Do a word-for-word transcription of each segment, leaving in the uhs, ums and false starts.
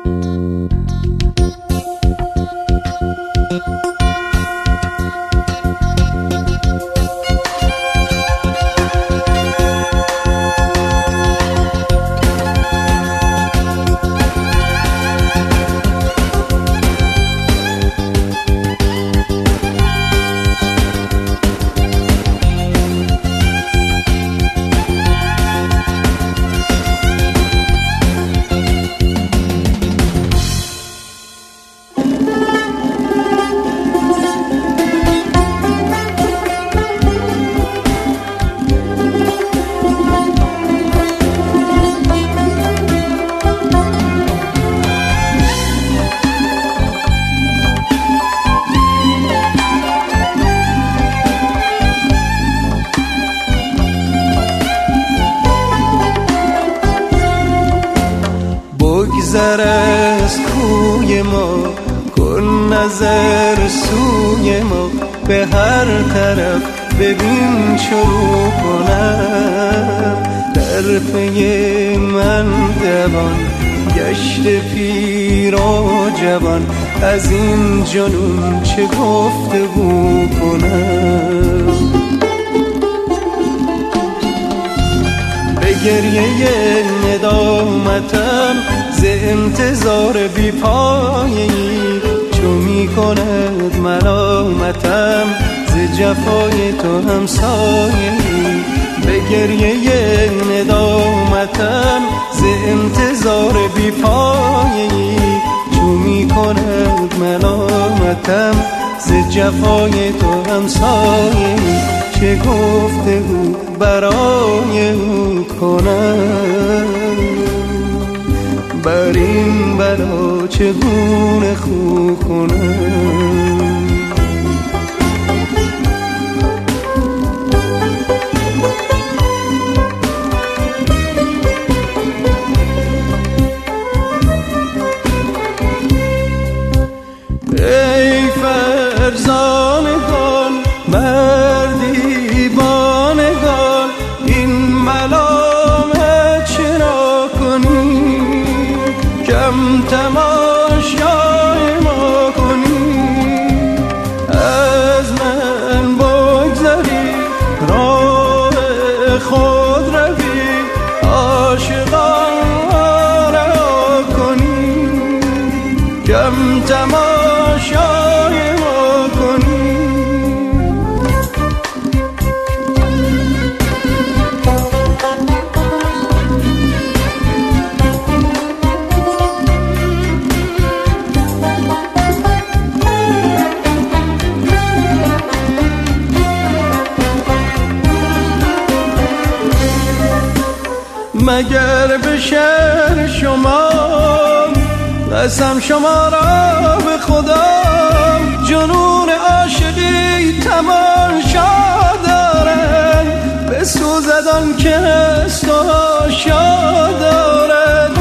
بگذر از کوی ما، کن نظر سوی ما، به هر طرف ببین شروع کنم. در پی من دوان گشت پیر و جوان، از این جنون چه گفتگو کنم. به گریه ندامتم ز انتظار بی پایه‌ای، چو می کند ملامتم ز جفای تو همسایه‌ای. به گریه ندامتم ز انتظار بی پایه‌ای، چو می کند ملامتم ز جفای تو همسایه‌ای. چه گفتگو برای او کنم، بر این بلا چگونه خو کنم. ای فرزانگان مردی بانگان، این ملامت چرا کنی؟ کم تماشای ما کنی. از من بگذری راه خود روی، عاشقان را کنی. کم تماشای ما کنی. مگر به شعر شما قسم شما را به خدا، جنون عاشقی تماشا دارد، بسوزد آن که است و آشا دارد.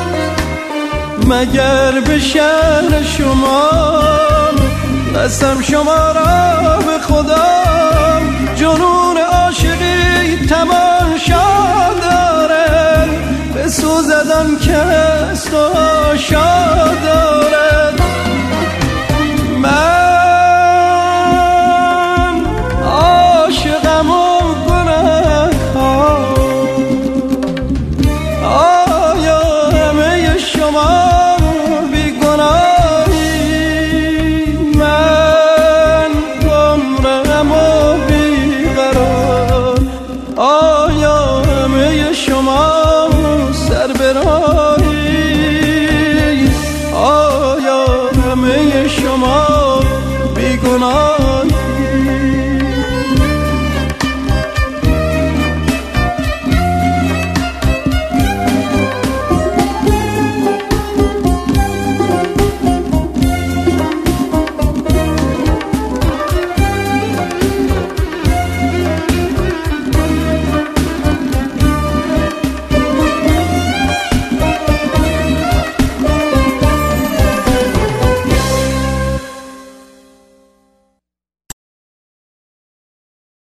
مگر به شعر شما قسم شما را به خدا، جنون عاشقی تماشا دارد، بسوزد آن که است و آشا دارد. من عاشقم و گنه‌کار، آیا همه شما بی گناهی؟ من گمرهم و بیقرار، آیا همه شما سر به راه